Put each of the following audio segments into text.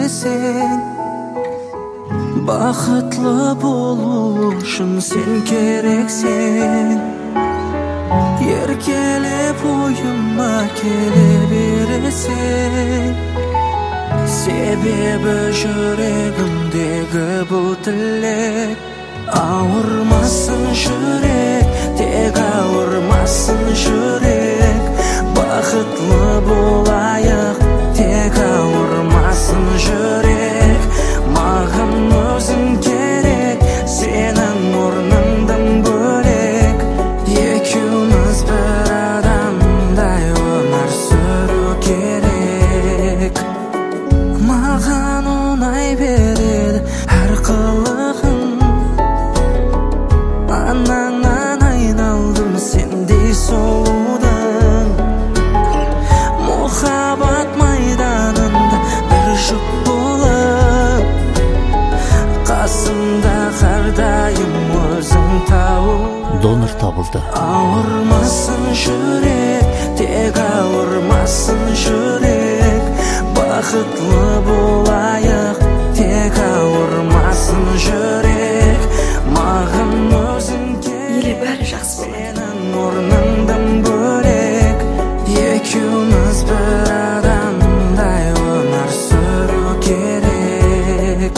бересең, бақытлы болу үшін сен керексің. Еркелеп ойыма келе бересең, себебі жүрегімдегі бұл тілек. Ауырмасын жүрек, тек ауырмасын жүрек. Бақытлы болайық, тек ауырмасын жүрек. Маған өзің керек, сенің орныңдан бөлек. Екеуміз бір адамдай өмір сүру керек. Маған ұнай береді әр қылығың, анаңнан айналдым сендей сұлудың. Мұхаббат майданында бір жұп болып, қасымда әрдайым өзің тауып. Донор табылды. Ауырмасын жүрек, тек ауырмасын жүрек. Бақытлы болайық, тек ауырмасын жүрек. Маған өзің керек, бәрі жақсы болады. сенің орныңдан бөлек. Екеуміз бір адамдай өмір сүру керек.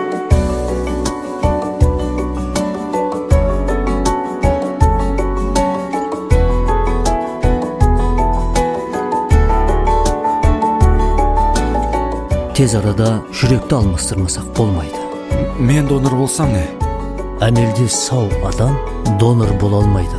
Тез арада жүректі алмастырмасақ болмайды. Мен донор болсам не? Әмелде сау адам донор бола алмайды.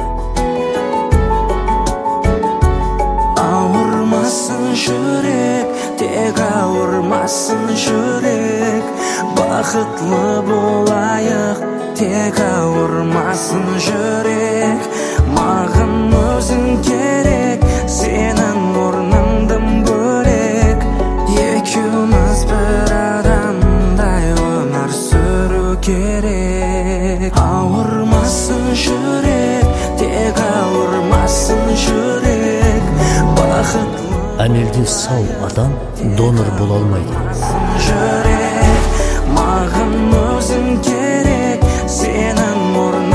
Ауырмасын жүрек, тек ауырмасын жүрек. Бақытлы болайық, тек ауырмасын жүрек. Маған өзің керек, сенің орныңдан бөлек. Екеуміз бір адамдай өмір сүру керек. Ауырмасын жүрек, тек ауырмасын жүрек. Бақытлы Әмелде сау адам донор бола алмайды. жүрек. Маған өзің керек, сенің орныңдан